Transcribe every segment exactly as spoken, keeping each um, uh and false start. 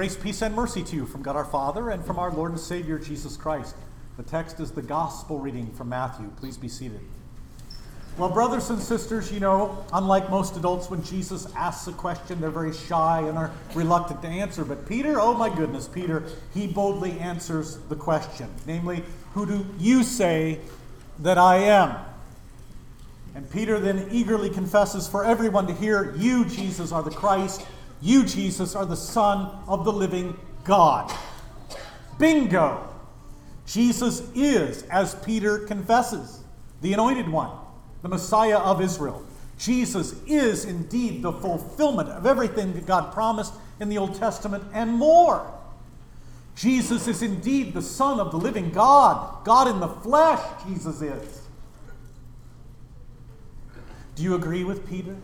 Grace, peace, and mercy to you from God our Father and from our Lord and Savior Jesus Christ. The text is the gospel reading from Matthew. Please be seated. Well, brothers and sisters, you know, unlike most adults, when Jesus asks a question, they're very shy and are reluctant to answer. But Peter, oh my goodness, Peter, he boldly answers the question. Namely, who do you say that I am? And Peter then eagerly confesses for everyone to hear, you, Jesus, are the Christ. You, Jesus, are the Son of the living God. Bingo! Jesus is, as Peter confesses, the Anointed One, the Messiah of Israel. Jesus is indeed the fulfillment of everything that God promised in the Old Testament and more. Jesus is indeed the Son of the living God. God in the flesh, Jesus is. Do you agree with Peter?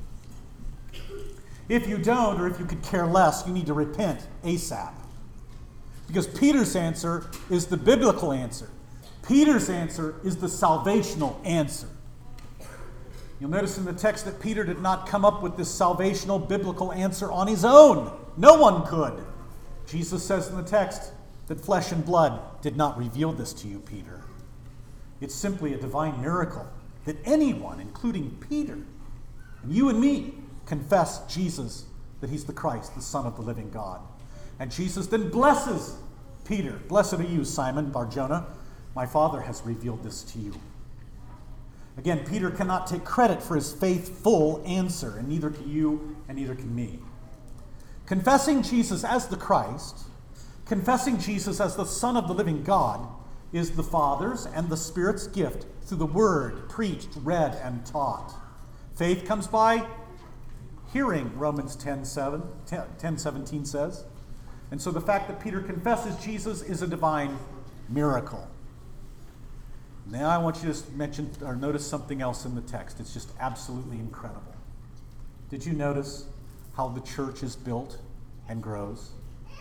If you don't, or if you could care less, you need to repent ASAP. Because Peter's answer is the biblical answer. Peter's answer is the salvational answer. You'll notice in the text that Peter did not come up with this salvational biblical answer on his own. No one could. Jesus says in the text that flesh and blood did not reveal this to you, Peter. It's simply a divine miracle that anyone, including Peter, and you and me, confess Jesus, that he's the Christ, the Son of the living God. And Jesus then blesses Peter. Blessed are you, Simon Bar-Jonah. My Father has revealed this to you. Again, Peter cannot take credit for his faithful answer, and neither can you, and neither can me. Confessing Jesus as the Christ, confessing Jesus as the Son of the living God, is the Father's and the Spirit's gift through the Word preached, read, and taught. Faith comes by hearing, Romans ten seventeen says. And so the fact that Peter confesses Jesus is a divine miracle. Now I want you to mention or notice something else in the text. It's just absolutely incredible. Did you notice how the church is built and grows?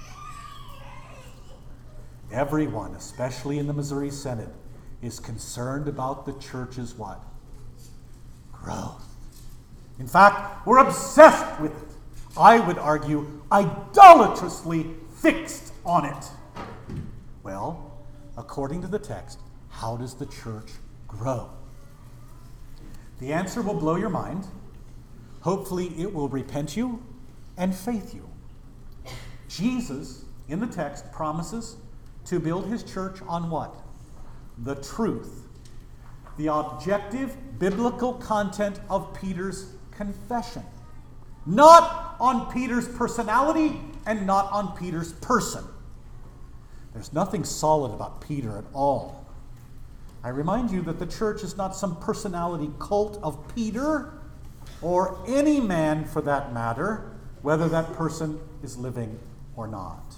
Everyone, especially in the Missouri Synod, is concerned about the church's what? Growth. In fact, we're obsessed with it. I would argue idolatrously fixed on it. Well, according to the text, how does the church grow? The answer will blow your mind. Hopefully it will repent you and faith you. Jesus, in the text, promises to build his church on what? The truth. The objective biblical content of Peter's confession. Not on Peter's personality and not on Peter's person. There's nothing solid about Peter at all. I remind you that the church is not some personality cult of Peter or any man for that matter, whether that person is living or not.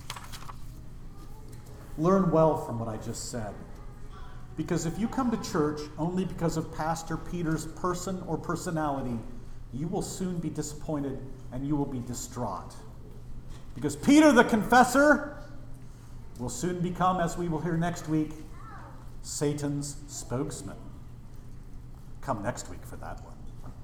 Learn well from what I just said. Because if you come to church only because of Pastor Peter's person or personality, you will soon be disappointed and you will be distraught. Because Peter the confessor will soon become, as we will hear next week, Satan's spokesman. Come next week for that one.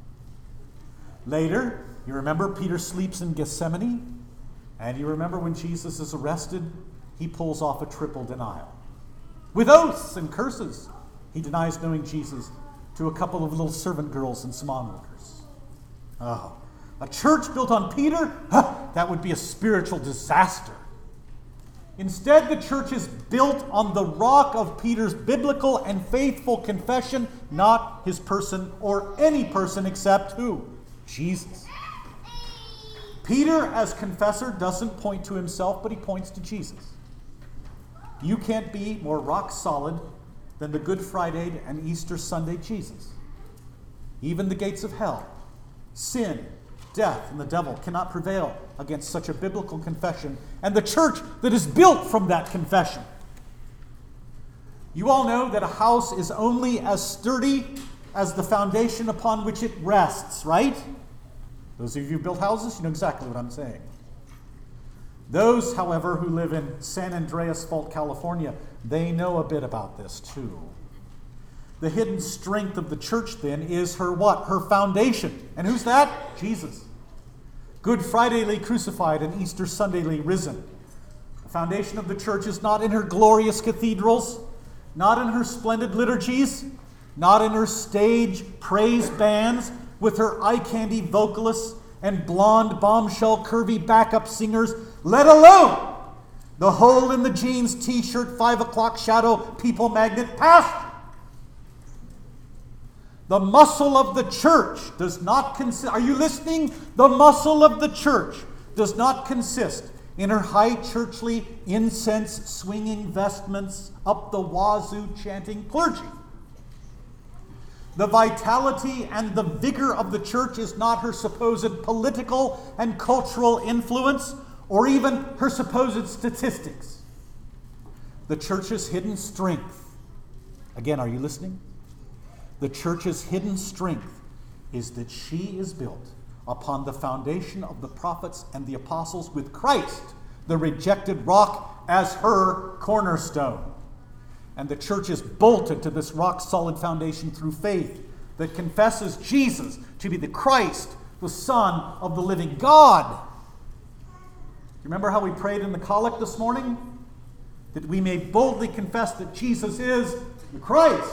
Later, you remember Peter sleeps in Gethsemane, and you remember when Jesus is arrested, he pulls off a triple denial. With oaths and curses, he denies knowing Jesus to a couple of little servant girls and some onlookers. Oh, a church built on Peter? Huh, that would be a spiritual disaster. Instead, the church is built on the rock of Peter's biblical and faithful confession, not his person or any person except who? Jesus. Peter, as confessor, doesn't point to himself, but he points to Jesus. You can't be more rock solid than the Good Friday and Easter Sunday Jesus. Even the gates of hell, sin, death, and the devil cannot prevail against such a biblical confession and the church that is built from that confession. You all know that a house is only as sturdy as the foundation upon which it rests, right? Those of you who build houses, you know exactly what I'm saying. Those, however, who live in San Andreas Fault, California, they know a bit about this too. The hidden strength of the church, then, is her what? Her foundation. And who's that? Jesus. Good Friday lay crucified and Easter Sunday lay risen. The foundation of the church is not in her glorious cathedrals, not in her splendid liturgies, not in her stage praise bands with her eye-candy vocalists and blonde bombshell curvy backup singers, let alone the hole in the jeans t-shirt, five o'clock shadow, people magnet pastor. The muscle of the church does not consist, are you listening? The muscle of the church does not consist in her high churchly incense swinging vestments up the wazoo chanting clergy. The vitality and the vigor of the church is not her supposed political and cultural influence or even her supposed statistics. The church's hidden strength, again, are you listening? The church's hidden strength is that she is built upon the foundation of the prophets and the apostles with Christ, the rejected rock, as her cornerstone. And the church is bolted to this rock-solid foundation through faith that confesses Jesus to be the Christ, the Son of the living God. You remember how we prayed in the collect this morning? That we may boldly confess that Jesus is the Christ.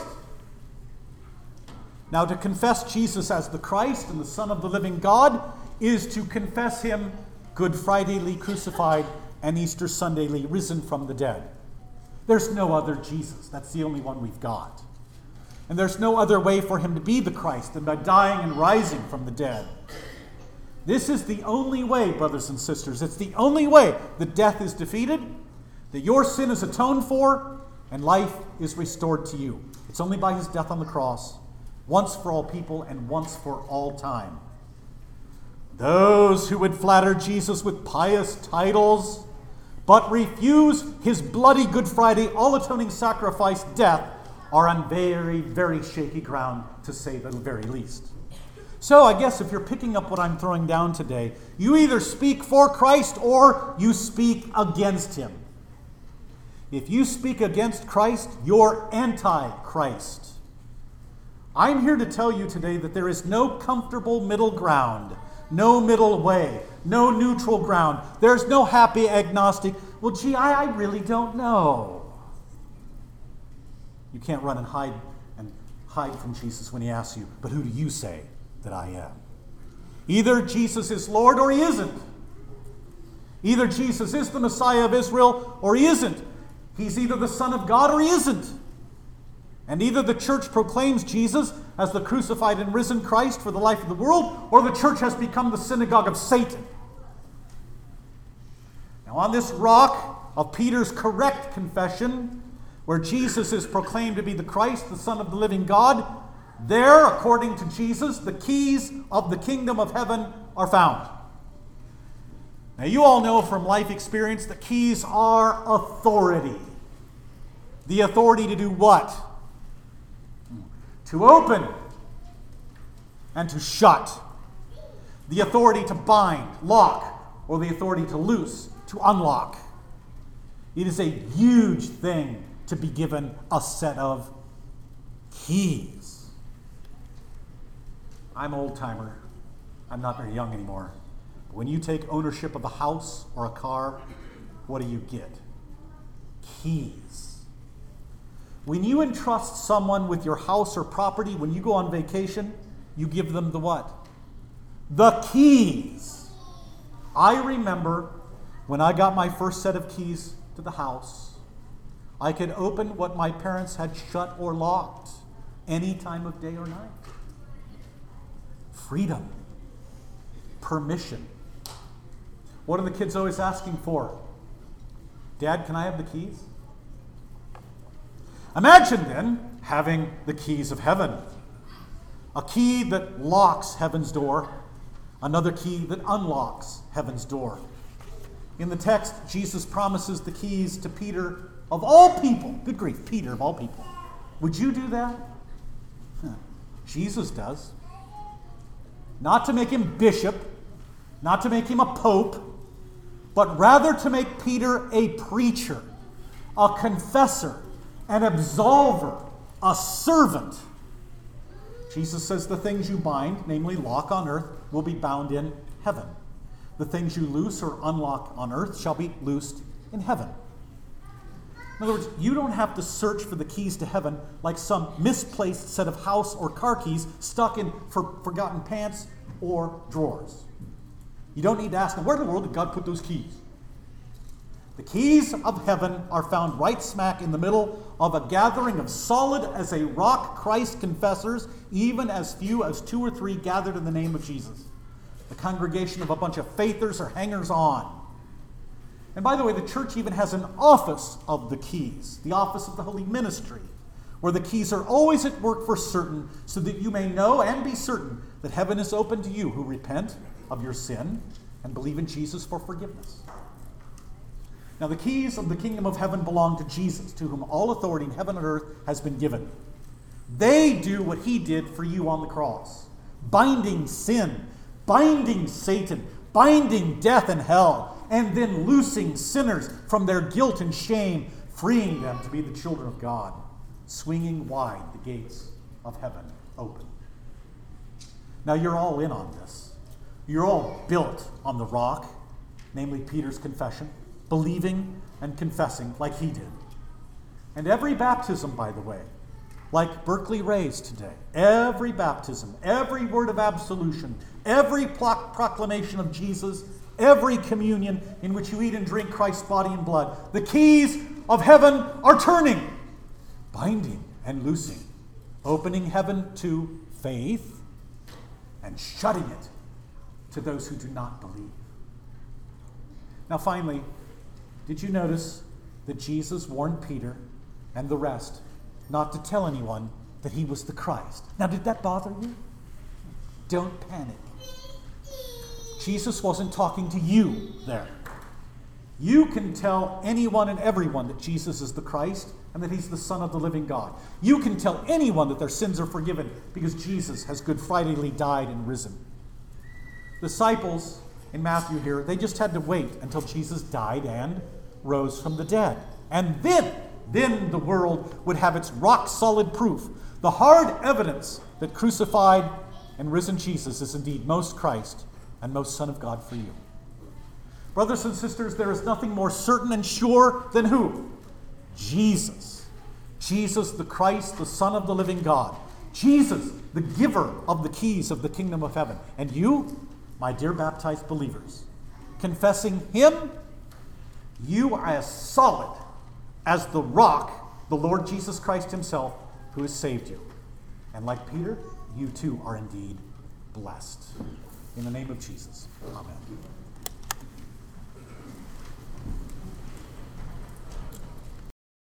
Now, to confess Jesus as the Christ and the Son of the living God is to confess him Good Friday-ly crucified and Easter Sunday-ly risen from the dead. There's no other Jesus. That's the only one we've got. And there's no other way for him to be the Christ than by dying and rising from the dead. This is the only way, brothers and sisters. It's the only way that death is defeated, that your sin is atoned for, and life is restored to you. It's only by his death on the cross, once for all people and once for all time. Those who would flatter Jesus with pious titles, but refuse his bloody Good Friday, all-atoning sacrifice, death, are on very, very shaky ground, to say the very least. So I guess if you're picking up what I'm throwing down today, you either speak for Christ or you speak against him. If you speak against Christ, you're anti-Christ. I'm here to tell you today that there is no comfortable middle ground, no middle way, no neutral ground. There's no happy agnostic. Well, gee, I, I really don't know. You can't run and hide and hide from Jesus when he asks you, but who do you say that I am? Either Jesus is Lord or he isn't. Either Jesus is the Messiah of Israel or he isn't. He's either the Son of God or he isn't. And either the church proclaims Jesus as the crucified and risen Christ for the life of the world, or the church has become the synagogue of Satan. Now, on this rock of Peter's correct confession, where Jesus is proclaimed to be the Christ, the Son of the living God, there, according to Jesus, the keys of the kingdom of heaven are found. Now, you all know from life experience that keys are authority. The authority to do what? To open and to shut. The authority to bind, lock, or the authority to loose, to unlock. It is a huge thing to be given a set of keys. I'm an old-timer. I'm not very young anymore. But when you take ownership of a house or a car, what do you get? Keys. When you entrust someone with your house or property, when you go on vacation, you give them the what? The keys. I remember when I got my first set of keys to the house, I could open what my parents had shut or locked any time of day or night. Freedom. Permission. What are the kids always asking for? Dad, can I have the keys? Imagine then having the keys of heaven. A key that locks heaven's door, another key that unlocks heaven's door. In the text, Jesus promises the keys to Peter of all people. Good grief, Peter of all people. Would you do that? Huh. Jesus does. Not to make him bishop, not to make him a pope, but rather to make Peter a preacher, a confessor, an absolver, a servant. Jesus says the things you bind, namely lock on earth, will be bound in heaven. The things you loose or unlock on earth shall be loosed in heaven. In other words, you don't have to search for the keys to heaven like some misplaced set of house or car keys stuck in for forgotten pants or drawers. You don't need to ask them, where in the world did God put those keys? The keys of heaven are found right smack in the middle of a gathering of solid as a rock Christ confessors, even as few as two or three gathered in the name of Jesus. The congregation of a bunch of faithers or hangers-on. And by the way, the church even has an office of the keys, the office of the holy ministry, where the keys are always at work for certain, so that you may know and be certain that heaven is open to you who repent of your sin and believe in Jesus for forgiveness. Now, the keys of the kingdom of heaven belong to Jesus, to whom all authority in heaven and earth has been given. They do what he did for you on the cross, binding sin, binding Satan, binding death and hell, and then loosing sinners from their guilt and shame, freeing them to be the children of God, swinging wide the gates of heaven open. Now, you're all in on this. You're all built on the rock, namely Peter's confession, believing and confessing like he did. And every baptism, by the way, like Berkeley raised today, every baptism, every word of absolution, every pro- proclamation of Jesus, every communion in which you eat and drink Christ's body and blood, the keys of heaven are turning, binding and loosing, opening heaven to faith and shutting it to those who do not believe. Now, finally, did you notice that Jesus warned Peter and the rest not to tell anyone that he was the Christ? Now, did that bother you? Don't panic. Jesus wasn't talking to you there. You can tell anyone and everyone that Jesus is the Christ and that he's the Son of the living God. You can tell anyone that their sins are forgiven because Jesus has Good Fridayly died and risen. The disciples in Matthew here, they just had to wait until Jesus died and rose from the dead. And then, then the world would have its rock-solid proof, the hard evidence that crucified and risen Jesus is indeed most Christ and most Son of God for you. Brothers and sisters, there is nothing more certain and sure than who? Jesus. Jesus the Christ, the Son of the living God. Jesus, the giver of the keys of the kingdom of heaven. And you, my dear baptized believers, confessing him, you are as solid as the rock, the Lord Jesus Christ himself, who has saved you. And like Peter, you too are indeed blessed. In the name of Jesus, amen.